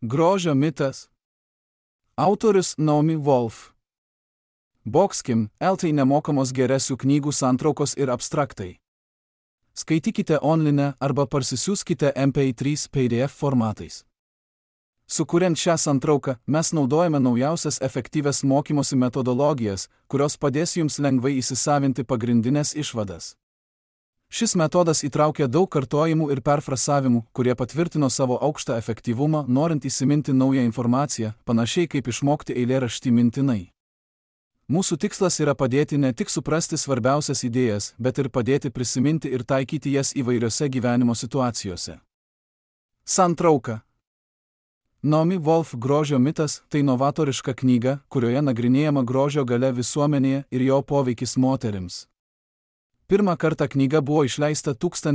Grožio mitas. Autorius Naomi Wolf. Boxkim, LT nemokamos geresių knygų santraukos ir abstraktai. Skaitykite online arba parsisiųskite MP3 PDF formatais. Sukuriant šią santrauką, mes naudojame naujausias efektyvias mokymosi metodologijas, kurios padės jums lengvai įsisavinti pagrindinės išvadas. Šis metodas įtraukia daug kartojimų ir perfrasavimų, kurie patvirtino savo aukštą efektyvumą, norint įsiminti naują informaciją, panašiai kaip išmokti eilėraštį mintinai. Mūsų tikslas yra padėti ne tik suprasti svarbiausias idėjas, bet ir padėti prisiminti ir taikyti jas įvairiose gyvenimo situacijose. Santrauka. Naomi Wolf Grožio mitas – tai novatoriška knyga, kurioje nagrinėjama grožio galia visuomenėje ir jo poveikis moterims. Pirmą kartą knyga buvo išleista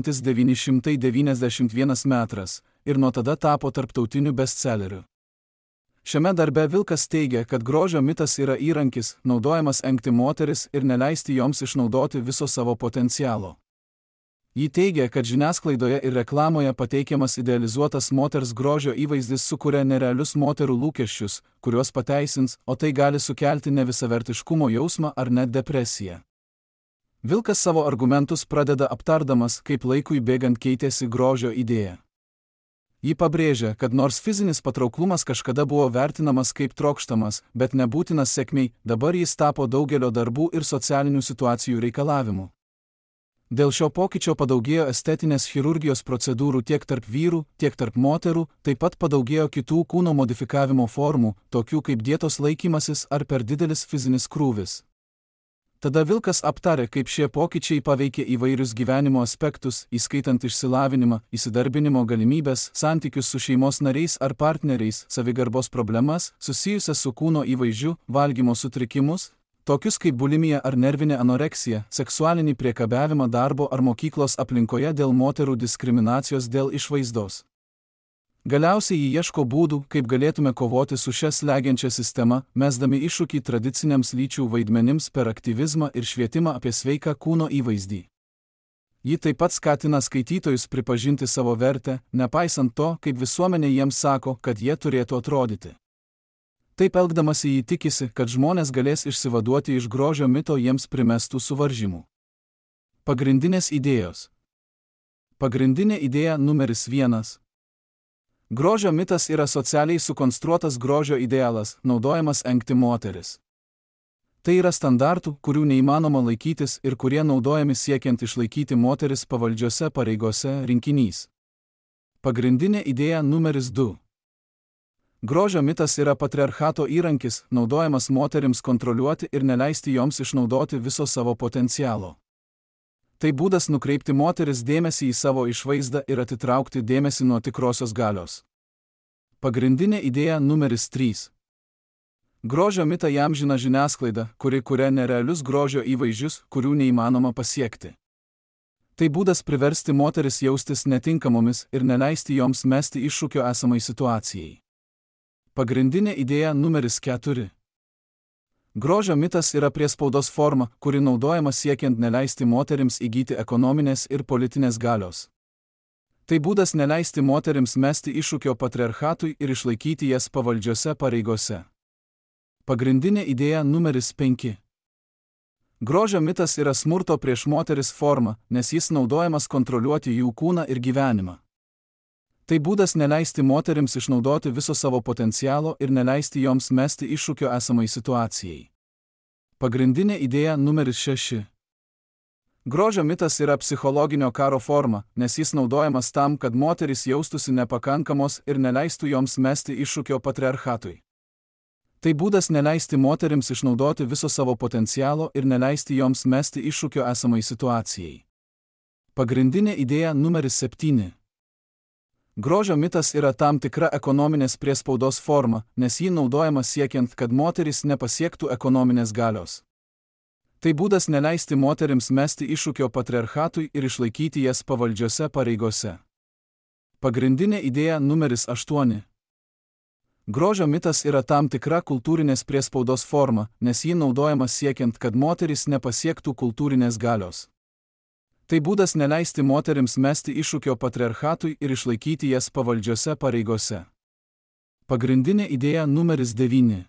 1991 metais ir nuo tada tapo tarptautiniu bestselleriu. Šiame darbe Vilkas teigia, kad grožio mitas yra įrankis, naudojamas engti moteris ir neleisti joms išnaudoti viso savo potencialo. Ji teigia, kad žiniasklaidoje ir reklamoje pateikiamas idealizuotas moters grožio įvaizdis sukuria nerealius moterų lūkesčius, kuriuos pateisins, o tai gali sukelti nevisavertiškumo jausmą ar net depresiją. Vilkas savo argumentus pradeda aptardamas, kaip laikui bėgant keitėsi grožio idėja. Ji pabrėžia, kad nors fizinis patrauklumas kažkada buvo vertinamas kaip trokštamas, bet nebūtinas sėkmei, dabar jis tapo daugelio darbų ir socialinių situacijų reikalavimu. Dėl šio pokyčio padaugėjo estetinės chirurgijos procedūrų tiek tarp vyrų, tiek tarp moterų, taip pat padaugėjo kitų kūno modifikavimo formų, tokių kaip dietos laikymasis ar per didelis fizinis krūvis. Tada Vilkas aptarė, kaip šie pokyčiai paveikė įvairius gyvenimo aspektus, įskaitant išsilavinimą, įsidarbinimo galimybės, santykius su šeimos nariais ar partneriais, savigarbos problemas, susijusias su kūno įvaizdžiu, valgymo sutrikimus, tokius kaip bulimija ar nervinė anoreksija, seksualinį priekabiavimą darbo ar mokyklos aplinkoje dėl moterų diskriminacijos dėl išvaizdos. Galiausiai jį ieško būdų, kaip galėtume kovoti su šia slegiančia sistema, mesdami iššūkį tradiciniams lyčių vaidmenims per aktyvizmą ir švietimą apie sveiką kūno įvaizdį. Ji taip pat skatina skaitytojus pripažinti savo vertę, nepaisant to, kaip visuomenė jiems sako, kad jie turėtų atrodyti. Taip elgdamasi ji tikisi, kad žmonės galės išsivaduoti iš grožio mito jiems primestų suvaržymų. Pagrindinės idėjos. Pagrindinė idėja numeris 1. Grožio mitas yra socialiai sukonstruotas grožio idealas, naudojamas engti moteris. Tai yra standartų, kurių neįmanoma laikytis ir kurie naudojami siekiant išlaikyti moteris pavaldžiose pareigose rinkinys. Pagrindinė idėja numeris 2. Grožio mitas yra patriarchato įrankis, naudojamas moterims kontroliuoti ir neleisti joms išnaudoti viso savo potencialo. Tai būdas nukreipti moteris dėmesį į savo išvaizdą ir atitraukti dėmesį nuo tikrosios galios. Pagrindinė idėja numeris 3. Grožio mitą įamžina žiniasklaida, kuri kuria nerealius grožio įvaizdžius, kurių neįmanoma pasiekti. Tai būdas priversti moteris jaustis netinkamomis ir neleisti joms mesti iššūkio esamai situacijai. Pagrindinė idėja numeris 4. Grožio mitas yra priespaudos forma, kuri naudojama siekiant neleisti moterims įgyti ekonominės ir politinės galios. Tai būdas neleisti moterims mesti iššūkio patriarchatui ir išlaikyti jas pavaldžiose pareigose. Pagrindinė idėja numeris 5. Grožio mitas yra smurto prieš moteris forma, nes jis naudojamas kontroliuoti jų kūną ir gyvenimą. Tai būdas neleisti moterims išnaudoti viso savo potencialo ir neleisti joms mesti iššūkio esamai situacijai. Pagrindinė idėja numeris 6. Grožio mitas yra psichologinio karo forma, nes jis naudojamas tam, kad moterys jaustųsi nepakankamos ir neleistų joms mesti iššūkio patriarchatui. Tai būdas neleisti moterims išnaudoti viso savo potencialo ir neleisti joms mesti iššūkio esamai situacijai. Pagrindinė idėja numeris 7. Grožio mitas yra tam tikra ekonominės priespaudos forma, nes jį naudojama siekiant, kad moterys nepasiektų ekonominės galios. Tai būdas neleisti moterims mesti iššūkio patriarchatui ir išlaikyti jas pavaldžiose pareigose. Pagrindinė idėja numeris 8. Grožio mitas yra tam tikra kultūrinės priespaudos forma, nes jį naudojama siekiant, kad moterys nepasiektų kultūrinės galios. Tai būdas neleisti moterims mesti iššūkio patriarchatui ir išlaikyti jas pavaldžiose pareigose. Pagrindinė idėja numeris 9.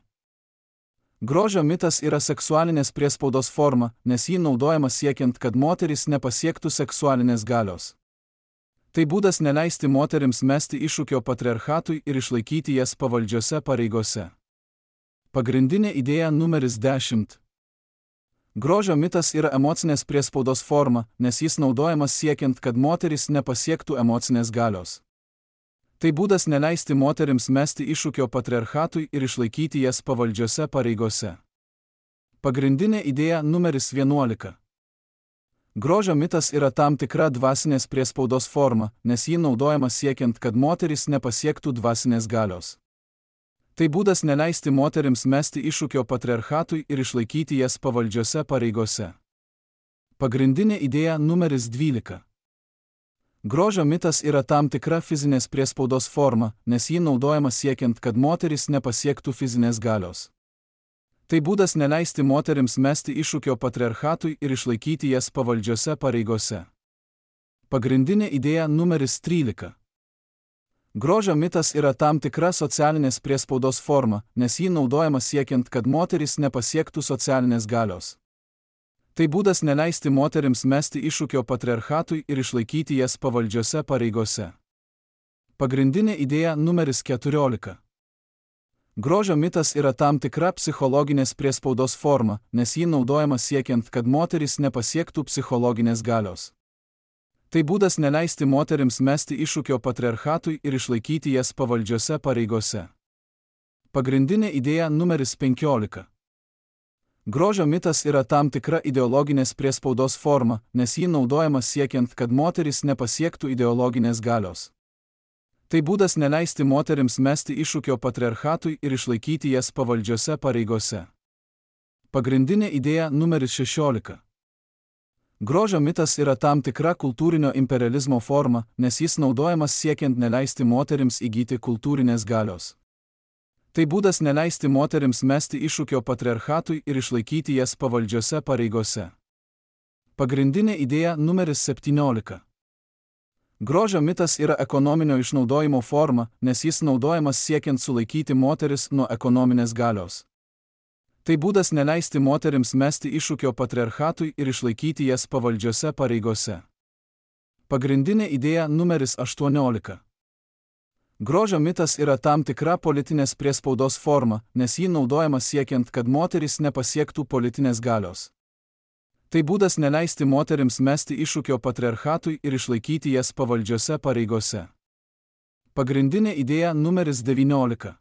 Grožio mitas yra seksualinės priespaudos forma, nes jį naudojama siekiant, kad moterys nepasiektų seksualinės galios. Tai būdas neleisti moterims mesti iššūkio patriarchatui ir išlaikyti jas pavaldžiose pareigose. Pagrindinė idėja numeris 10. Grožio mitas yra emocinės priespaudos forma, nes jis naudojamas siekiant, kad moterys nepasiektų emocinės galios. Tai būdas neleisti moterims mesti iššūkio patriarchatui ir išlaikyti jas pavaldžiose pareigose. Pagrindinė idėja numeris 11. Grožio mitas yra tam tikra dvasinės priespaudos forma, nes jį naudojama siekiant, kad moterys nepasiektų dvasinės galios. Tai būdas neleisti moterims mesti iššūkio patriarchatui ir išlaikyti jas pavaldžiose pareigose. Pagrindinė idėja numeris 12. Grožio mitas yra tam tikra fizinės priespaudos forma, nes jį naudojama siekiant, kad moterys nepasiektų fizinės galios. Tai būdas neleisti moterims mesti iššūkio patriarchatui ir išlaikyti jas pavaldžiose pareigose. Pagrindinė idėja numeris 13. Grožio mitas yra tam tikra socialinės priespaudos forma, nes jį naudojama siekiant, kad moterys nepasiektų socialinės galios. Tai būdas neleisti moterims mesti iššūkio patriarchatui ir išlaikyti jas pavaldžiose pareigose. Pagrindinė idėja numeris 14. Grožio mitas yra tam tikra psichologinės priespaudos forma, nes jį naudojama siekiant, kad moterys nepasiektų psichologinės galios. Tai būdas neleisti moterims mesti iššūkio patriarchatui ir išlaikyti jas pavaldžiose pareigose. Pagrindinė idėja numeris 15. Grožio mitas yra tam tikra ideologinės priespaudos forma, nes jį naudojama siekiant, kad moterys nepasiektų ideologinės galios. Tai būdas neleisti moterims mesti iššūkio patriarchatui ir išlaikyti jas pavaldžiose pareigose. Pagrindinė idėja numeris 16. Grožio mitas yra tam tikra kultūrinio imperializmo forma, nes jis naudojamas siekiant neleisti moterims įgyti kultūrinės galios. Tai būdas neleisti moterims mesti iššūkio patriarchatui ir išlaikyti jas pavaldžiose pareigose. Pagrindinė idėja numeris 17. Grožio mitas yra ekonominio išnaudojimo forma, nes jis naudojamas siekiant sulaikyti moteris nuo ekonominės galios. Tai būdas neleisti moterims mesti iššūkio patriarchatui ir išlaikyti jas pavaldžiose pareigose. Pagrindinė idėja numeris 18. Grožio mitas yra tam tikra politinės priespaudos forma, nes jį naudojama siekiant, kad moterys nepasiektų politinės galios. Tai būdas neleisti moterims mesti iššūkio patriarchatui ir išlaikyti jas pavaldžiose pareigose. Pagrindinė idėja numeris 19.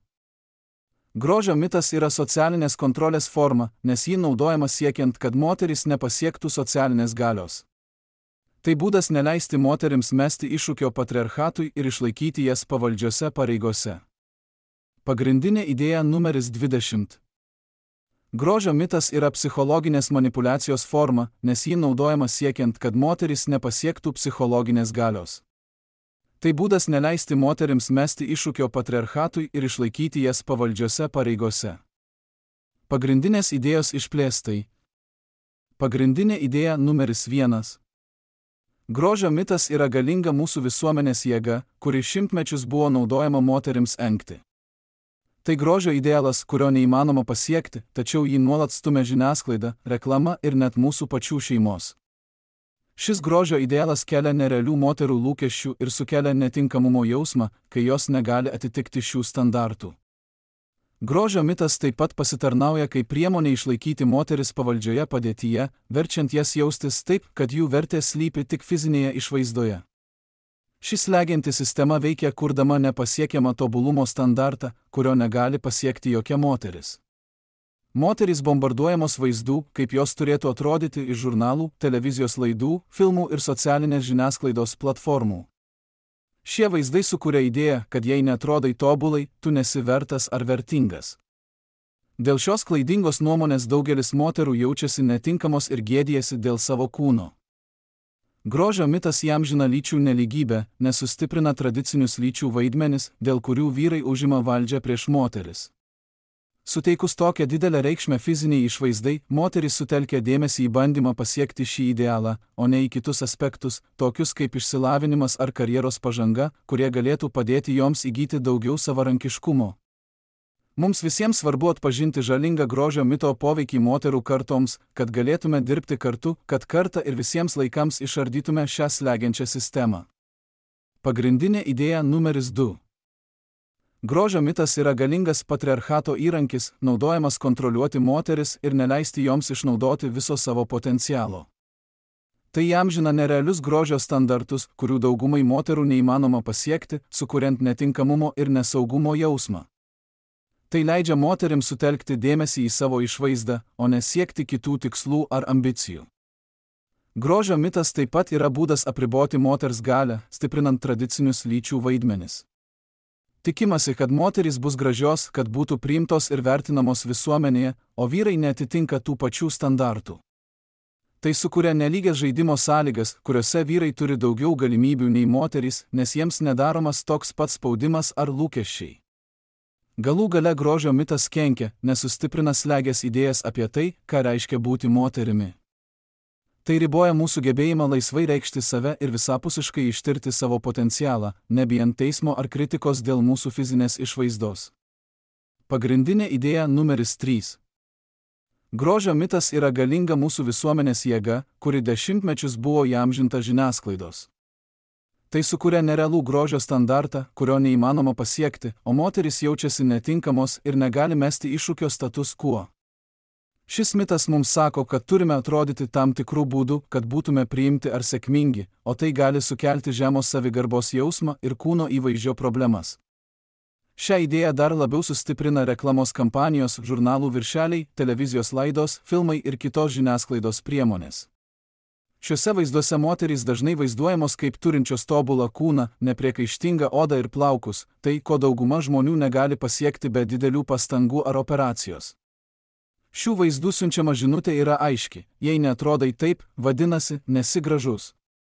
Grožio mitas yra socialinės kontrolės forma, nes jį naudojama siekiant, kad moterys nepasiektų socialinės galios. Tai būdas neleisti moterims mesti iššūkio patriarchatui ir išlaikyti jas pavaldžiose pareigose. Pagrindinė idėja numeris 20. Grožio mitas yra psichologinės manipulacijos forma, nes jį naudojama siekiant, kad moterys nepasiektų psichologinės galios. Tai būdas neleisti moterims mesti iššūkio patriarchatui ir išlaikyti jas pavaldžiose pareigose. Pagrindinės idėjos išplėstai. Pagrindinė idėja numeris 1. Grožio mitas yra galinga mūsų visuomenės jėga, kuri šimtmečius buvo naudojama moterims engti. Tai grožio idealas, kurio neįmanoma pasiekti, tačiau jį nuolat stumia žiniasklaida, reklama ir net mūsų pačių šeimos. Šis grožio idealas kelia nerealių moterų lūkesčių ir sukelia netinkamumo jausmą, kai jos negali atitikti šių standartų. Grožio mitas taip pat pasitarnauja kaip priemonė išlaikyti moteris pavaldžioje padėtyje, verčiant jas jaustis taip, kad jų vertė slypi tik fizinėje išvaizdoje. Ši slegianti sistema veikia kurdama nepasiekiamą tobulumo standartą, kurio negali pasiekti jokia moteris. Moterys bombarduojamos vaizdų, kaip jos turėtų atrodyti iš žurnalų, televizijos laidų, filmų ir socialinės žiniasklaidos platformų. Šie vaizdai sukuria idėją, kad jei netrodai tobulai, tu nesi vertas ar vertingas. Dėl šios klaidingos nuomonės daugelis moterų jaučiasi netinkamos ir gėdijasi dėl savo kūno. Grožio mitas įamžina lyčių nelygybę, nes sustiprina tradicinius lyčių vaidmenis, dėl kurių vyrai užima valdžią prieš moteris. Suteikus tokią didelę reikšmę fiziniai išvaizdai, moterys sutelkia dėmesį į bandymą pasiekti šį idealą, o ne į kitus aspektus, tokius kaip išsilavinimas ar karjeros pažanga, kurie galėtų padėti joms įgyti daugiau savarankiškumo. Mums visiems svarbu atpažinti žalingą grožio mito poveikį moterų kartoms, kad galėtume dirbti kartu, kad kartą ir visiems laikams išardytume šią slegiančią sistemą. Pagrindinė idėja numeris 2. Grožio mitas yra galingas patriarchato įrankis, naudojamas kontroliuoti moteris ir neleisti joms išnaudoti viso savo potencialo. Tai įamžina nerealius grožio standartus, kurių daugumai moterų neįmanoma pasiekti, sukuriant netinkamumo ir nesaugumo jausmą. Tai leidžia moterims sutelkti dėmesį į savo išvaizdą, o ne siekti kitų tikslų ar ambicijų. Grožio mitas taip pat yra būdas apriboti moters galią, stiprinant tradicinius lyčių vaidmenis. Tikimasi, kad moterys bus gražios, kad būtų priimtos ir vertinamos visuomenėje, o vyrai neatitinka tų pačių standartų. Tai sukuria nelygias žaidimo sąlygas, kuriuose vyrai turi daugiau galimybių nei moterys, nes jiems nedaromas toks pats spaudimas ar lūkesčiai. Galų gale grožio mitas kenkia, nes sustiprina slegias idėjas apie tai, ką reiškia būti moterimi. Tai riboja mūsų gebėjimą laisvai reikšti save ir visapusiškai ištirti savo potencialą, nebijant teismo ar kritikos dėl mūsų fizinės išvaizdos. Pagrindinė idėja numeris 3. Grožio mitas yra galinga mūsų visuomenės jėga, kuri dešimtmečius buvo įamžinta žiniasklaidos. Tai sukuria nerealų grožio standartą, kurio neįmanoma pasiekti, o moterys jaučiasi netinkamos ir negali mesti iššūkio status quo. Šis mitas mums sako, kad turime atrodyti tam tikrų būdų, kad būtume priimti ar sėkmingi, o tai gali sukelti žemos savigarbos jausmą ir kūno įvaizdžio problemas. Šią idėją dar labiau sustiprina reklamos kampanijos, žurnalų viršeliai, televizijos laidos, filmai ir kitos žiniasklaidos priemonės. Šiuose vaizduose moterys dažnai vaizduojamos kaip turinčios tobulą kūną, nepriekaištingą odą ir plaukus, tai, ko dauguma žmonių negali pasiekti be didelių pastangų ar operacijos. Šių vaizdų siunčiama žinutė yra aiški, jei neatrodai taip, vadinasi, nesi gražus.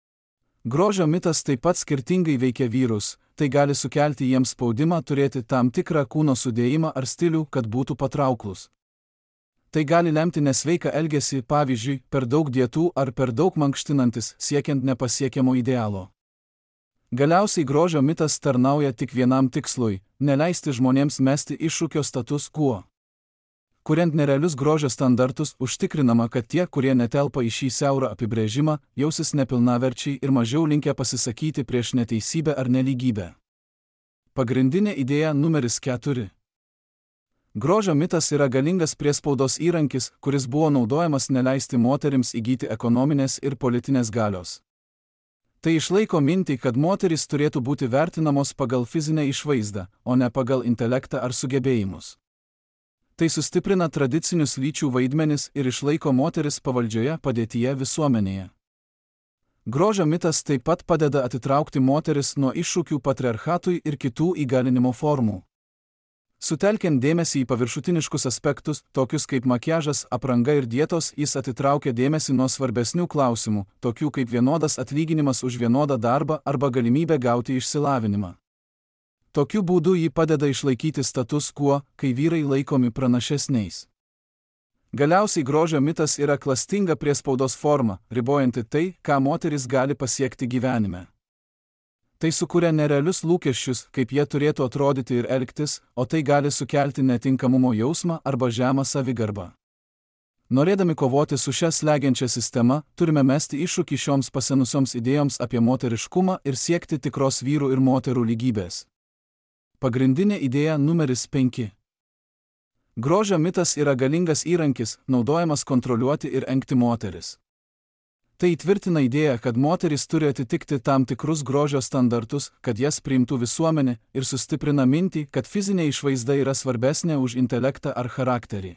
Grožio mitas taip pat skirtingai veikia vyrus, tai gali sukelti jiems spaudimą turėti tam tikrą kūno sudėjimą ar stilių, kad būtų patrauklus. Tai gali lemti nesveiką elgesį, pavyzdžiui, per daug dietų ar per daug mankštinantis, siekiant nepasiekiamo idealo. Galiausiai grožio mitas tarnauja tik vienam tikslui – neleisti žmonėms mesti iššūkio status quo. Kuriant nerealius grožio standartus, užtikrinama, kad tie, kurie netelpa į šį siaurą apibrėžimą, jausis nepilnaverčiai ir mažiau linkę pasisakyti prieš neteisybę ar nelygybę. Pagrindinė idėja numeris 4. Grožio mitas yra galingas priespaudos įrankis, kuris buvo naudojamas neleisti moterims įgyti ekonominės ir politinės galios. Tai išlaiko mintį, kad moterys turėtų būti vertinamos pagal fizinę išvaizdą, o ne pagal intelektą ar sugebėjimus. Tai sustiprina tradicinius lyčių vaidmenis ir išlaiko moteris pavaldžioje padėtyje visuomenėje. Grožio mitas taip pat padeda atitraukti moteris nuo iššūkių patriarchatui ir kitų įgalinimo formų. Sutelkiant dėmesį į paviršutiniškus aspektus, tokius kaip makiažas, apranga ir dietos, jis atitraukia dėmesį nuo svarbesnių klausimų, tokių kaip vienodas atlyginimas už vienodą darbą arba galimybė gauti išsilavinimą. Tokiu būdu jį padeda išlaikyti status quo, kai vyrai laikomi pranašesniais. Galiausiai grožio mitas yra klastinga priespaudos forma, ribojanti tai, ką moteris gali pasiekti gyvenime. Tai sukuria nerealius lūkesčius, kaip jie turėtų atrodyti ir elgtis, o tai gali sukelti netinkamumo jausmą arba žemą savigarbą. Norėdami kovoti su šia slegiančia sistema, turime mesti iššūkį šioms pasenusioms idėjoms apie moteriškumą ir siekti tikros vyrų ir moterų lygybės. Pagrindinė idėja numeris 5. Grožio mitas yra galingas įrankis, naudojamas kontroliuoti ir engti moteris. Tai įtvirtina idėją, kad moteris turi atitikti tam tikrus grožio standartus, kad jas priimtų visuomenė, ir sustiprina mintį, kad fizinė išvaizda yra svarbesnė už intelektą ar charakterį.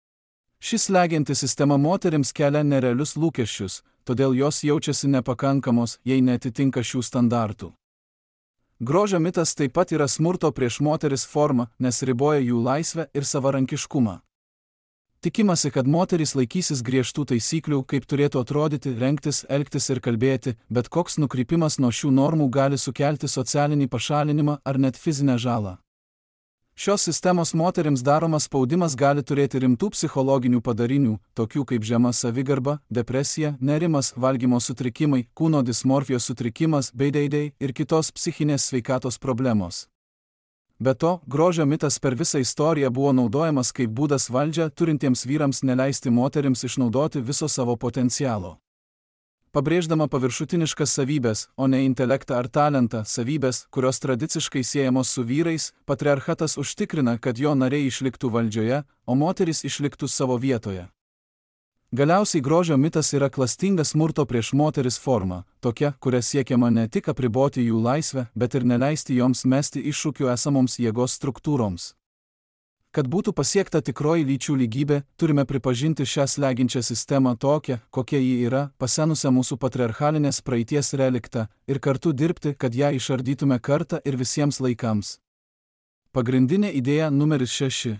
Šis slegianti sistema moterims kelia nerealius lūkesčius, todėl jos jaučiasi nepakankamos, jei neatitinka šių standartų. Grožio mitas taip pat yra smurto prieš moteris forma, nes riboja jų laisvę ir savarankiškumą. Tikimasi, kad moterys laikysis griežtų taisyklių, kaip turėtų atrodyti, rengtis, elgtis ir kalbėti, bet koks nukrypimas nuo šių normų gali sukelti socialinį pašalinimą ar net fizinę žalą. Šios sistemos moterims daromas spaudimas gali turėti rimtų psichologinių padarinių, tokių kaip žema savigarba, depresija, nerimas, valgymo sutrikimai, kūno dismorfijos sutrikimas, BDD ir kitos psichinės sveikatos problemos. Be to, grožio mitas per visą istoriją buvo naudojamas kaip būdas valdžią turintiems vyrams neleisti moterims išnaudoti viso savo potencialo. Pabrėždama paviršutiniškas savybės, o ne intelektą ar talentą, savybės, kurios tradiciškai siejamos su vyrais, patriarchatas užtikrina, kad jo nariai išliktų valdžioje, o moterys išliktų savo vietoje. Galiausiai grožio mitas yra klastinga smurto prieš moteris forma, tokia, kuria siekiama ne tik apriboti jų laisvę, bet ir neleisti joms mesti iššūkių esamoms jėgos struktūroms. Kad būtų pasiekta tikroji lyčių lygybė, turime pripažinti šią slegiančią sistemą tokią, kokia ji yra, pasenusią mūsų patriarchalinės praeities reliktą, ir kartu dirbti, kad ją išardytume kartą ir visiems laikams. Pagrindinė idėja numeris 6.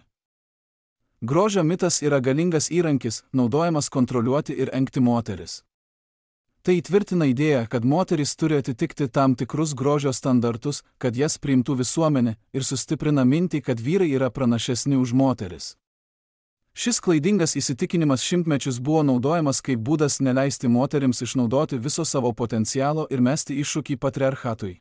Grožio mitas yra galingas įrankis, naudojamas kontroliuoti ir engti moteris. Tai įtvirtina idėją, kad moterys turi atitikti tam tikrus grožio standartus, kad jas priimtų visuomenė, ir sustiprina mintį, kad vyrai yra pranašesni už moteris. Šis klaidingas įsitikinimas šimtmečius buvo naudojamas kaip būdas neleisti moterims išnaudoti viso savo potencialo ir mesti iššūkį patriarchatui.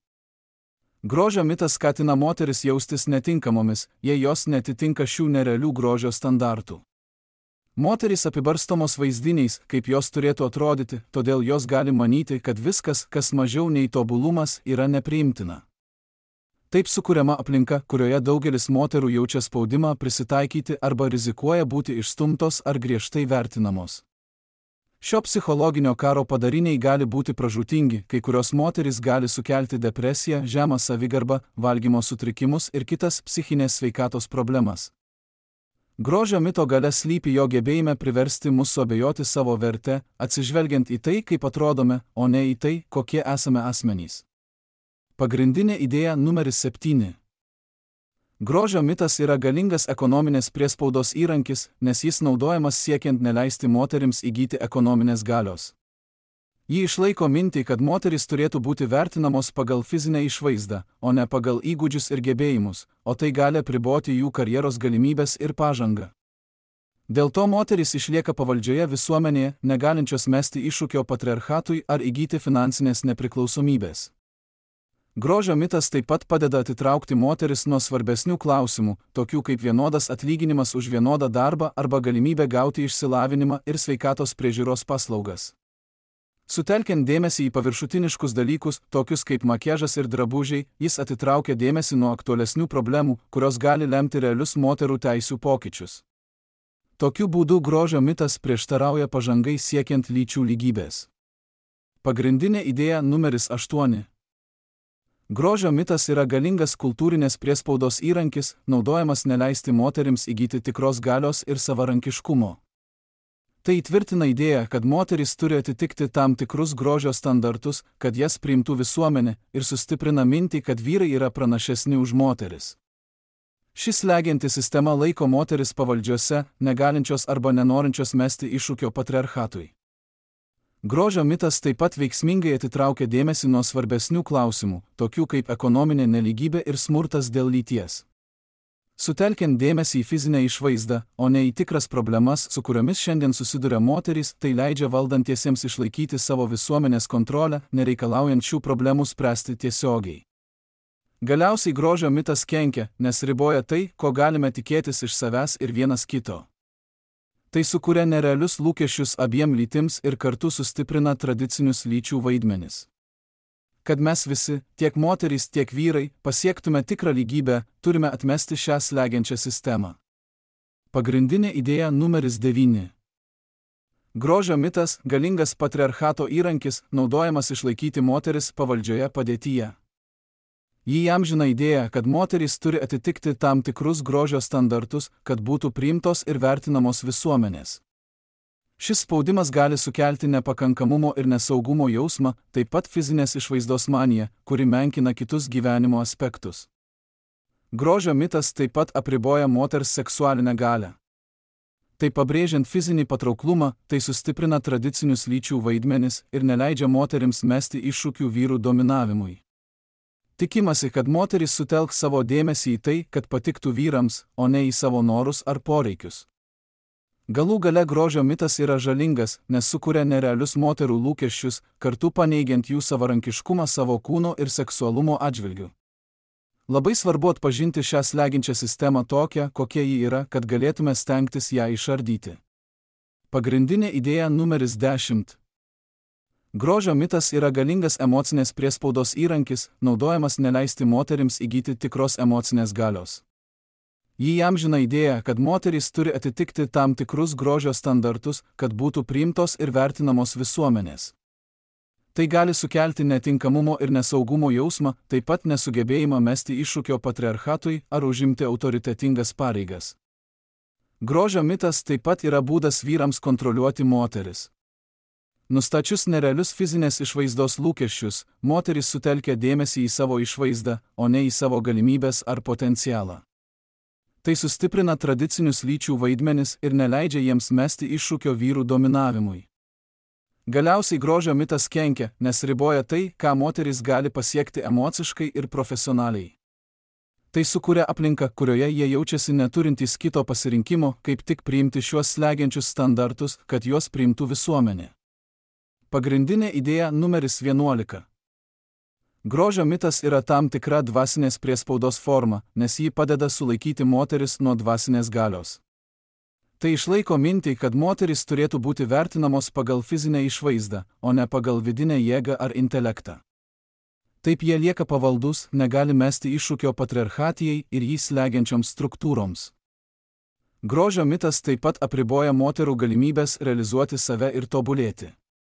Grožio mitas skatina moteris jaustis netinkamomis, jei jos netitinka šių nerealių grožio standartų. Moterys apibarstomos vaizdiniais, kaip jos turėtų atrodyti, todėl jos gali manyti, kad viskas, kas mažiau nei tobulumas, yra nepriimtina. Taip sukuriama aplinka, kurioje daugelis moterų jaučia spaudimą prisitaikyti arba rizikuoja būti išstumtos ar griežtai vertinamos. Šio psichologinio karo padariniai gali būti pražūtingi, kai kurios moterys gali sukelti depresiją, žemą savigarbą, valgymo sutrikimus ir kitas psichinės sveikatos problemas. Grožio mito galia slypi jo gebėjime priversti mus suabejoti savo verte, atsižvelgiant į tai, kaip atrodome, o ne į tai, kokie esame asmenys. Pagrindinė idėja numeris 7. Grožio mitas yra galingas ekonominės priespaudos įrankis, nes jis naudojamas siekiant neleisti moterims įgyti ekonominės galios. Ji išlaiko mintį, kad moterys turėtų būti vertinamos pagal fizinę išvaizdą, o ne pagal įgūdžius ir gebėjimus, o tai gali apriboti jų karjeros galimybės ir pažangą. Dėl to moterys išlieka pavaldžioje visuomenėje, negalinčios mesti iššūkio patriarchatui ar įgyti finansinės nepriklausomybės. Grožio mitas taip pat padeda atitraukti moteris nuo svarbesnių klausimų, tokių kaip vienodas atlyginimas už vienodą darbą arba galimybė gauti išsilavinimą ir sveikatos priežiūros paslaugas. Sutelkiant dėmesį į paviršutiniškus dalykus, tokius kaip makiažas ir drabužiai, jis atitraukia dėmesį nuo aktualesnių problemų, kurios gali lemti realius moterų teisių pokyčius. Tokiu būdu grožio mitas prieštarauja pažangai siekiant lyčių lygybės. Pagrindinė idėja numeris 8. Grožio mitas yra galingas kultūrinės priespaudos įrankis, naudojamas neleisti moterims įgyti tikros galios ir savarankiškumo. Tai įtvirtina idėją, kad moterys turi atitikti tam tikrus grožio standartus, kad jas priimtų visuomenė, ir sustiprina mintį, kad vyrai yra pranašesni už moteris. Šis slegianti sistema laiko moteris pavaldžiose, negalinčios arba nenorinčios mesti iššūkio patriarchatui. Grožio mitas taip pat veiksmingai atitraukia dėmesį nuo svarbesnių klausimų, tokių kaip ekonominė nelygybė ir smurtas dėl lyties. Sutelkiant dėmesį į fizinę išvaizdą, o ne į tikras problemas, su kuriomis šiandien susiduria moterys, tai leidžia valdantiesiems išlaikyti savo visuomenės kontrolę, nereikalaujant šių problemų spręsti tiesiogiai. Galiausiai grožio mitas kenkia, nes riboja tai, ko galime tikėtis iš savęs ir vienas kito. Tai sukuria nerealius lūkesčius abiem lytims ir kartu sustiprina tradicinius lyčių vaidmenis. Kad mes visi, tiek moterys, tiek vyrai, pasiektume tikrą lygybę, turime atmesti šią slegiančią sistemą. Pagrindinė idėja numeris 9. Grožio mitas – galingas patriarchato įrankis, naudojamas išlaikyti moteris pavaldžioje padėtyje. Jį įamžina idėja, kad moterys turi atitikti tam tikrus grožio standartus, kad būtų priimtos ir vertinamos visuomenės. Šis spaudimas gali sukelti nepakankamumo ir nesaugumo jausmą, taip pat fizinės išvaizdos maniją, kuri menkina kitus gyvenimo aspektus. Grožio mitas taip pat apriboja moters seksualinę galią. Tai pabrėžiant fizinį patrauklumą, tai sustiprina tradicinius lyčių vaidmenis ir neleidžia moterims mesti iššūkių vyrų dominavimui. Tikimasi, kad moteris sutelks savo dėmesį į tai, kad patiktų vyrams, o ne į savo norus ar poreikius. Galų gale grožio mitas yra žalingas, nes sukuria nerealius moterų lūkesčius, kartu paneigiant jų savarankiškumą savo kūno ir seksualumo atžvilgiu. Labai svarbu atpažinti šią slegiančią sistemą tokią, kokia ji yra, kad galėtume stengtis ją išardyti. Pagrindinė idėja numeris 10. Grožio mitas yra galingas emocinės priespaudos įrankis, naudojamas neleisti moterims įgyti tikros emocinės galios. Jį įamžina idėja, kad moterys turi atitikti tam tikrus grožio standartus, kad būtų priimtos ir vertinamos visuomenės. Tai gali sukelti netinkamumo ir nesaugumo jausmą, taip pat nesugebėjimą mesti iššūkio patriarchatui ar užimti autoritetingas pareigas. Grožio mitas taip pat yra būdas vyrams kontroliuoti moteris. Nustačius nerealius fizinės išvaizdos lūkesčius, moterys sutelkia dėmesį į savo išvaizdą, o ne į savo galimybės ar potencialą. Tai sustiprina tradicinius lyčių vaidmenis ir neleidžia jiems mesti iššūkio vyrų dominavimui. Galiausiai grožio mitas kenkia, nes riboja tai, ką moterys gali pasiekti emociškai ir profesionaliai. Tai sukuria aplinką, kurioje jie jaučiasi neturintys kito pasirinkimo, kaip tik priimti šiuos slegiančius standartus, kad juos priimtų visuomenė. Pagrindinė idėja numeris 11. Grožio mitas yra tam tikra dvasinės priespaudos forma, nes ji padeda sulaikyti moteris nuo dvasinės galios. Tai išlaiko mintį, kad moterys turėtų būti vertinamos pagal fizinę išvaizdą, o ne pagal vidinę jėgą ar intelektą. Taip jie lieka pavaldus, negali mesti iššūkio patriarchatijai ir jį slegiančioms struktūroms. Grožio mitas taip pat apriboja moterų galimybės realizuoti save ir tobulėti.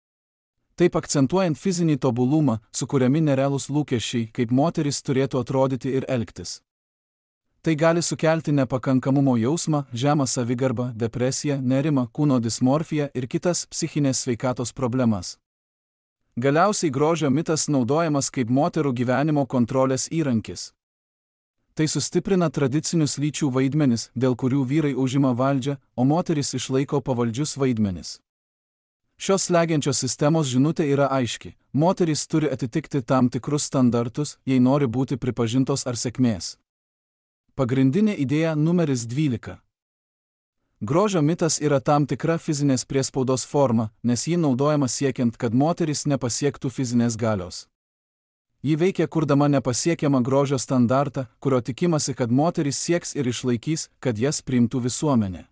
Taip akcentuojant fizinį tobulumą, sukuriami nerealūs lūkesčiai, kaip moteris turėtų atrodyti ir elgtis. Tai gali sukelti nepakankamumo jausmą, žemą savigarbą, depresiją, nerimą, kūno dismorfiją ir kitas psichinės sveikatos problemas. Galiausiai grožio mitas naudojamas kaip moterų gyvenimo kontrolės įrankis. Tai sustiprina tradicinius lyčių vaidmenis, dėl kurių vyrai užima valdžią, o moterys išlaiko pavaldžius vaidmenis. Šios slegiančios sistemos žinutė yra aiški. Moterys turi atitikti tam tikrus standartus, jei nori būti pripažintos ar sėkmės. Pagrindinė idėja numeris 12. Grožio mitas yra tam tikra fizinės priespaudos forma, nes ji naudojama siekiant, kad moteris nepasiektų fizinės galios. Ji veikia kurdama nepasiekiamą grožio standartą, kurio tikimasi, kad moteris sieks ir išlaikys, kad jas priimtų visuomenė.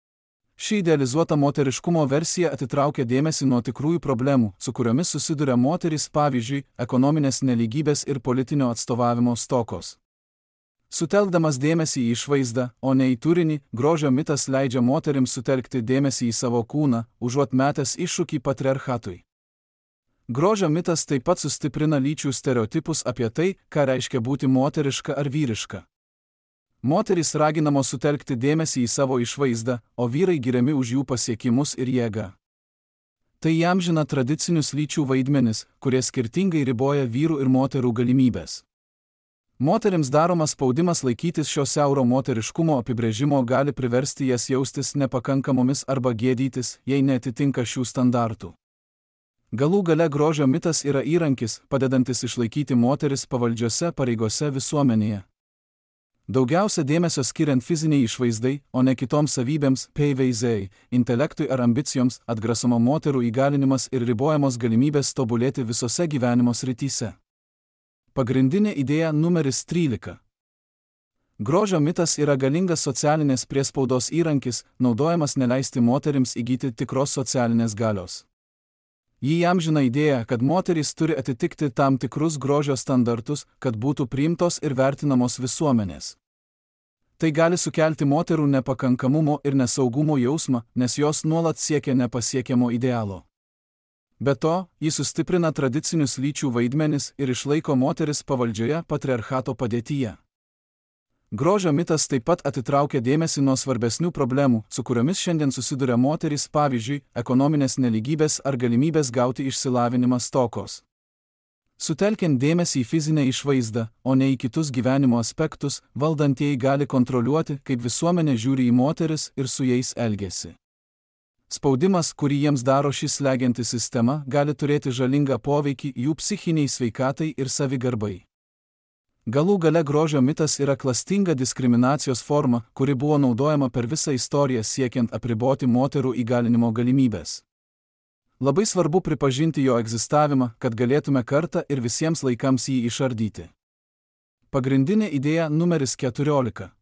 Ši idealizuota moteriškumo versija atitraukia dėmesį nuo tikrųjų problemų, su kuriomis susiduria moterys, pavyzdžiui, ekonominės nelygybės ir politinio atstovavimo stokos. Sutelkdamas dėmesį į išvaizdą, o ne į turinį, grožio mitas leidžia moterims sutelkti dėmesį į savo kūną, užuot metęs iššūkį patriarchatui. Grožio mitas taip pat sustiprina lyčių stereotipus apie tai, ką reiškia būti moteriška ar vyriška. Moterys raginamos sutelkti dėmesį į savo išvaizdą, o vyrai giriami už jų pasiekimus ir jėgą. Tai įamžina tradicinius lyčių vaidmenis, kurie skirtingai riboja vyrų ir moterų galimybės. Moterims daromas spaudimas laikytis šio siauro moteriškumo apibrėžimo gali priversti jas jaustis nepakankamomis arba gėdytis, jei neatitinka šių standartų. Galų gale grožio mitas yra įrankis, padedantis išlaikyti moteris pavaldžiose pareigose visuomenėje. Daugiausia dėmesio skiriant fiziniai išvaizdai, o ne kitoms savybėms, PVZ, intelektui ar ambicijoms, atgrasoma moterų įgalinimas ir ribojamos galimybės tobulėti visose gyvenimo srityse. Pagrindinė idėja numeris 13. Grožio mitas yra galingas socialinės priespaudos įrankis, naudojamas neleisti moterims įgyti tikros socialinės galios. Jį įamžina idėja, kad moterys turi atitikti tam tikrus grožio standartus, kad būtų priimtos ir vertinamos visuomenės. Tai gali sukelti moterų nepakankamumo ir nesaugumo jausmą, nes jos nuolat siekia nepasiekiamo idealo. Be to, jis sustiprina tradicinius lyčių vaidmenis ir išlaiko moteris pavaldžioje patriarchato padėtyje. Grožio mitas taip pat atitraukia dėmesį nuo svarbesnių problemų, su kuriomis šiandien susiduria moterys, pavyzdžiui, ekonominės nelygybės ar galimybės gauti išsilavinimą stokos. Sutelkiant dėmesį į fizinę išvaizdą, o ne į kitus gyvenimo aspektus, valdantieji gali kontroliuoti, kaip visuomenė žiūri į moteris ir su jais elgiasi. Spaudimas, kurį jiems daro ši slegianti sistema, gali turėti žalingą poveikį jų psichiniai sveikatai ir savigarbai. Galų gale grožio mitas yra klastinga diskriminacijos forma, kuri buvo naudojama per visą istoriją siekiant apriboti moterų įgalinimo galimybės. Labai svarbu pripažinti jo egzistavimą, kad galėtume kartą ir visiems laikams jį išardyti. Pagrindinė idėja numeris 14.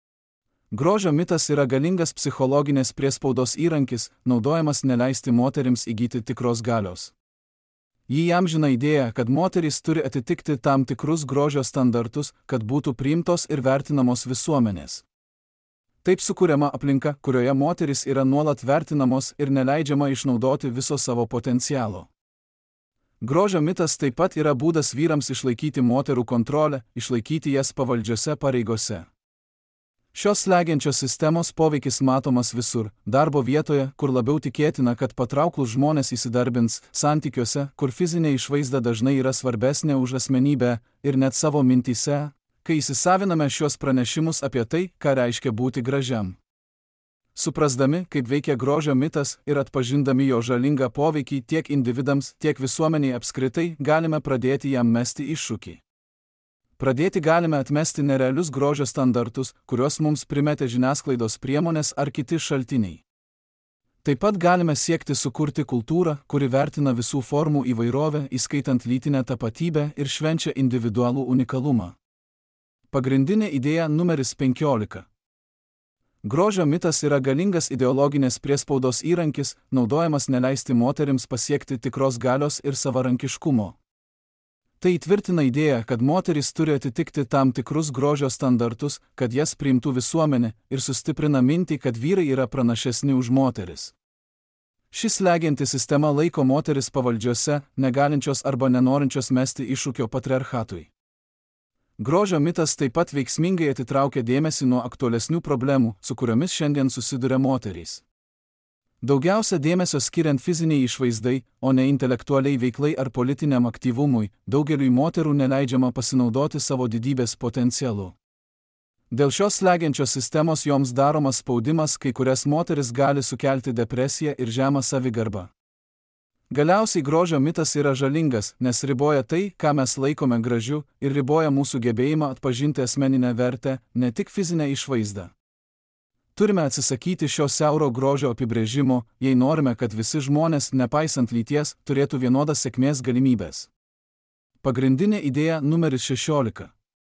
Grožio mitas yra galingas psichologinės priespaudos įrankis, naudojamas neleisti moterims įgyti tikros galios. Jį įamžina idėja, kad moterys turi atitikti tam tikrus grožio standartus, kad būtų priimtos ir vertinamos visuomenės. Taip sukuriama aplinka, kurioje moterys yra nuolat vertinamos ir neleidžiama išnaudoti viso savo potencialo. Grožio mitas taip pat yra būdas vyrams išlaikyti moterų kontrolę, išlaikyti jas pavaldžiose pareigose. Šios slegiančios sistemos poveikis matomas visur – darbo vietoje, kur labiau tikėtina, kad patrauklūs žmonės įsidarbins, santykiuose, kur fizinė išvaizda dažnai yra svarbesnė už asmenybę, ir net savo mintyse, kai įsisaviname šios pranešimus apie tai, ką reiškia būti gražiam. Suprasdami, kaip veikia grožio mitas ir atpažindami jo žalingą poveikį tiek individams, tiek visuomeniai apskritai, galime pradėti jam mesti iššūkį. Pradėti galime atmesti nerealius grožio standartus, kuriuos mums primetė žiniasklaidos priemonės ar kiti šaltiniai. Taip pat galime siekti sukurti kultūrą, kuri vertina visų formų įvairovę, įskaitant lytinę tapatybę ir švenčia individualų unikalumą. Pagrindinė idėja numeris 15. Grožio mitas yra galingas ideologinės priespaudos įrankis, naudojamas neleisti moterims pasiekti tikros galios ir savarankiškumo. Tai įtvirtina idėją, kad moterys turi atitikti tam tikrus grožio standartus, kad jas priimtų visuomenė, ir sustiprina mintį, kad vyrai yra pranašesni už moteris. Šis slegianti sistema laiko moteris pavaldžiose, negalinčios arba nenorinčios mesti iššūkio patriarchatui. Grožio mitas taip pat veiksmingai atitraukia dėmesį nuo aktualesnių problemų, su kuriomis šiandien susiduria moterys. Daugiausia dėmesio skiriant fiziniai išvaizdai, o ne intelektualiai veiklai ar politiniam aktyvumui, daugeliui moterų neleidžiama pasinaudoti savo didybės potencialu. Dėl šios slegiančios sistemos joms daromas spaudimas, kai kurias moteris gali sukelti depresiją ir žemą savigarbą. Galiausiai grožio mitas yra žalingas, nes riboja tai, ką mes laikome gražiu, ir riboja mūsų gebėjimą atpažinti asmeninę vertę, ne tik fizinę išvaizdą. Turime atsisakyti šio siauro grožio apibrėžimo, jei norime, kad visi žmonės, nepaisant lyties, turėtų vienodas sėkmės galimybės. Pagrindinė idėja numeris 16.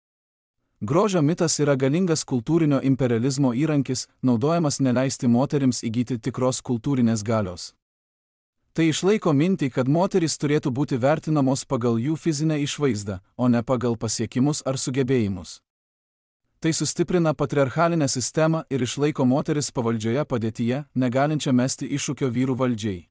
Grožio mitas yra galingas kultūrinio imperializmo įrankis, naudojamas neleisti moterims įgyti tikros kultūrinės galios. Tai išlaiko mintį, kad moterys turėtų būti vertinamos pagal jų fizinę išvaizdą, o ne pagal pasiekimus ar sugebėjimus. Tai sustiprina patriarchalinę sistemą ir išlaiko moteris pavaldžioje padėtyje, negalinčią mesti iššūkio vyrų valdžiai.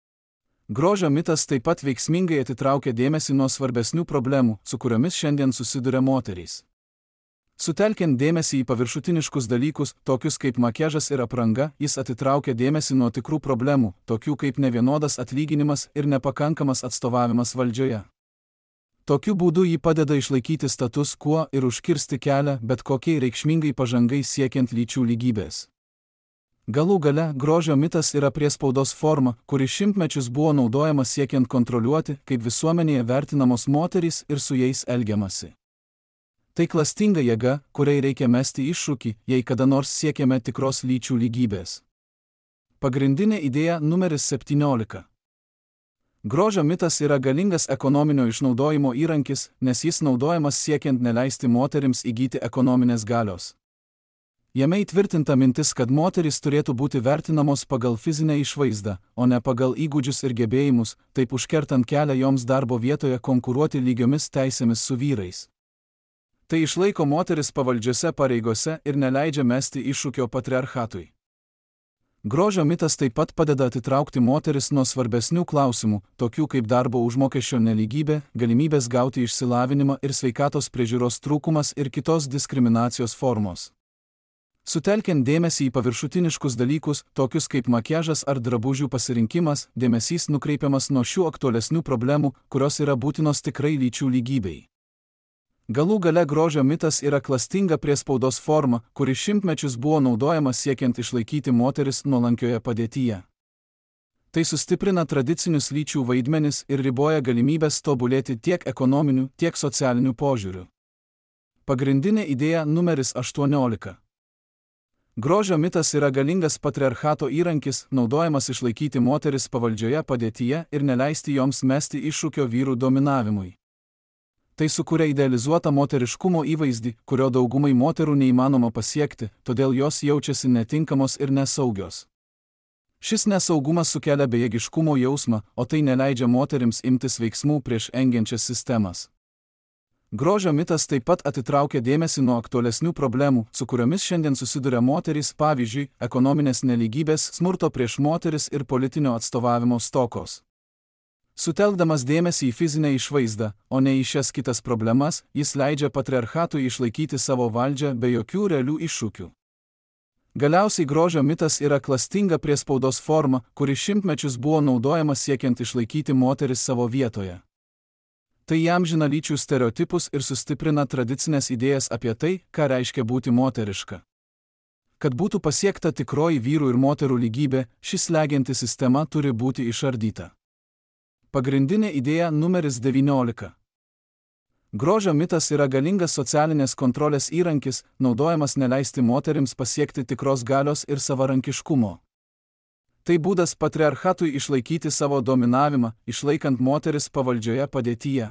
Grožio mitas taip pat veiksmingai atitraukia dėmesį nuo svarbesnių problemų, su kuriomis šiandien susiduria moterys. Sutelkiant dėmesį į paviršutiniškus dalykus, tokius kaip makiažas ir apranga, jis atitraukia dėmesį nuo tikrų problemų, tokių kaip nevienodas atlyginimas ir nepakankamas atstovavimas valdžioje. Tokiu būdu jį padeda išlaikyti status quo ir užkirsti kelią bet kokiai reikšmingai pažangai siekiant lyčių lygybės. Galų gale, grožio mitas yra priespaudos forma, kuri šimtmečius buvo naudojama siekiant kontroliuoti, kaip visuomenėje vertinamos moterys ir su jais elgiamasi. Tai klastinga jėga, kuriai reikia mesti iššūkį, jei kada nors siekiame tikros lyčių lygybės. Pagrindinė idėja numeris 17. Grožio mitas yra galingas ekonominio išnaudojimo įrankis, nes jis naudojamas siekiant neleisti moterims įgyti ekonominės galios. Jame įtvirtinta mintis, kad moterys turėtų būti vertinamos pagal fizinę išvaizdą, o ne pagal įgūdžius ir gebėjimus, taip užkertant kelią joms darbo vietoje konkuruoti lygiomis teisėmis su vyrais. Tai išlaiko moteris pavaldžiose pareigose ir neleidžia mesti iššūkio patriarchatui. Grožio mitas taip pat padeda atitraukti moteris nuo svarbesnių klausimų, tokių kaip darbo užmokesčio nelygybė, galimybės gauti išsilavinimą ir sveikatos priežiūros trūkumas ir kitos diskriminacijos formos. Sutelkiant dėmesį į paviršutiniškus dalykus, tokius kaip makiažas ar drabužių pasirinkimas, dėmesys nukreipiamas nuo šių aktualesnių problemų, kurios yra būtinos tikrai lyčių lygybei. Galų gale grožio mitas yra klastinga priespaudos forma, kuri šimtmečius buvo naudojama siekiant išlaikyti moteris nuolankioje padėtyje. Tai sustiprina tradicinius lyčių vaidmenis ir riboja galimybės tobulėti tiek ekonominiu, tiek socialiniu požiūriu. Pagrindinė idėja numeris 18. Grožio mitas yra galingas patriarchato įrankis, naudojamas išlaikyti moteris pavaldžioje padėtyje ir neleisti joms mesti iššūkio vyrų dominavimui. Tai sukuria idealizuotą moteriškumo įvaizdį, kurio daugumai moterų neįmanoma pasiekti, todėl jos jaučiasi netinkamos ir nesaugios. Šis nesaugumas sukelia bejėgiškumo jausmą, o tai neleidžia moterims imtis veiksmų prieš engiančias sistemas. Grožio mitas taip pat atitraukia dėmesį nuo aktualesnių problemų, su kuriomis šiandien susiduria moterys, pavyzdžiui, ekonominės nelygybės, smurto prieš moteris ir politinio atstovavimo stokos. Sutelkdamas dėmesį į fizinę išvaizdą, o ne į šias kitas problemas, jis leidžia patriarchatui išlaikyti savo valdžią be jokių realių iššūkių. Galiausiai grožio mitas yra klastinga priespaudos forma, kuri šimtmečius buvo naudojama siekiant išlaikyti moteris savo vietoje. Tai įamžina lyčių stereotipus ir sustiprina tradicinės idėjas apie tai, ką reiškia būti moteriška. Kad būtų pasiekta tikroji vyrų ir moterų lygybė, ši slegianti sistema turi būti išardyta. Pagrindinė idėja numeris 19. Grožio mitas yra galingas socialinės kontrolės įrankis, naudojamas neleisti moterims pasiekti tikros galios ir savarankiškumo. Tai būdas patriarchatui išlaikyti savo dominavimą, išlaikant moteris pavaldžioje padėtyje.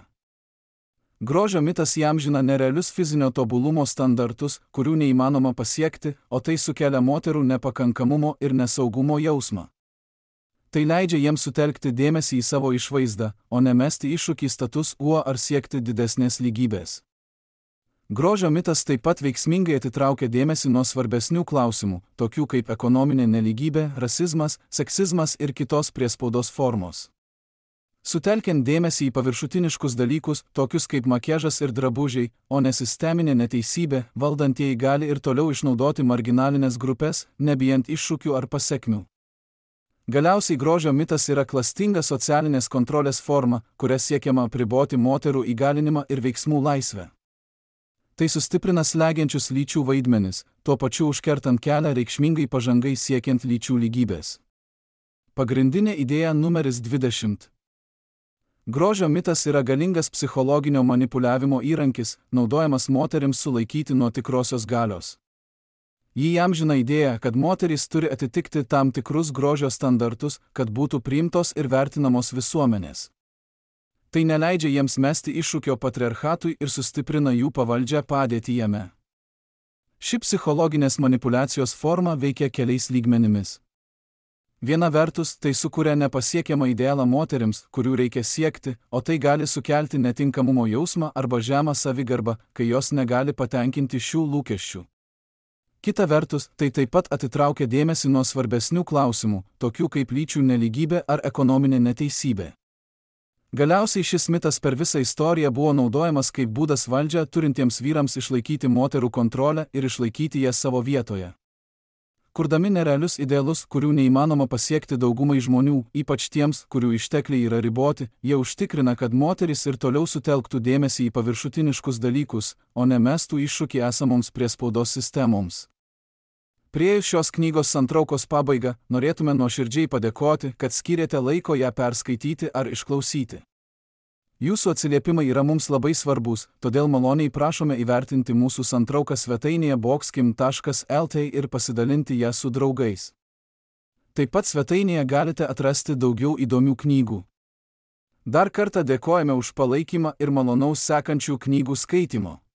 Grožio mitas įamžina nerealius fizinio tobulumo standartus, kurių neįmanoma pasiekti, o tai sukelia moterų nepakankamumo ir nesaugumo jausmą. Tai leidžia jiems sutelkti dėmesį į savo išvaizdą, o ne mesti iššūkį status quo ar siekti didesnės lygybės. Grožio mitas taip pat veiksmingai atitraukia dėmesį nuo svarbesnių klausimų, tokių kaip ekonominė nelygybė, rasizmas, seksizmas ir kitos priespaudos formos. Sutelkiant dėmesį į paviršutiniškus dalykus, tokius kaip makiažas ir drabužiai, o ne sisteminė neteisybė, valdantieji gali ir toliau išnaudoti marginalinės grupės, nebijant iššūkių ar pasekmių. Galiausiai grožio mitas yra klastinga socialinės kontrolės forma, kuria siekiama apriboti moterų įgalinimą ir veiksmų laisvę. Tai sustiprina slegiančius lyčių vaidmenis, tuo pačiu užkertant kelią reikšmingai pažangai siekiant lyčių lygybės. Pagrindinė idėja numeris 20. Grožio mitas yra galingas psichologinio manipuliavimo įrankis, naudojamas moterims sulaikyti nuo tikrosios galios. Jį įamžina idėja, kad moterys turi atitikti tam tikrus grožio standartus, kad būtų priimtos ir vertinamos visuomenės. Tai neleidžia jiems mesti iššūkio patriarchatui ir sustiprina jų pavaldžią padėtį jame. Ši psichologinės manipulacijos forma veikia keliais lygmenimis. Viena vertus, tai sukuria nepasiekiamą idealą moterims, kurių reikia siekti, o tai gali sukelti netinkamumo jausmą arba žemą savigarbą, kai jos negali patenkinti šių lūkesčių. Kita vertus, tai taip pat atitraukia dėmesį nuo svarbesnių klausimų, tokių kaip lyčių nelygybė ar ekonominė neteisybė. Galiausiai šis mitas per visą istoriją buvo naudojamas kaip būdas valdžią turintiems vyrams išlaikyti moterų kontrolę ir išlaikyti jas savo vietoje. Kurdami nerealius idealus, kurių neįmanoma pasiekti daugumai žmonių, ypač tiems, kurių ištekliai yra riboti, jie užtikrina, kad moterys ir toliau sutelktų dėmesį į paviršutiniškus dalykus, o ne mestų iššūkį esamoms priespaudos sistemoms. Priėjus šios knygos santraukos pabaigą, norėtume nuoširdžiai padėkoti, kad skyrėte laiko ją perskaityti ar išklausyti. Jūsų atsiliepimai yra mums labai svarbus, todėl maloniai prašome įvertinti mūsų santrauką svetainėje boxkim.lt ir pasidalinti ją su draugais. Taip pat svetainėje galite atrasti daugiau įdomių knygų. Dar kartą dėkojame už palaikymą ir malonaus sekančių knygų skaitimo.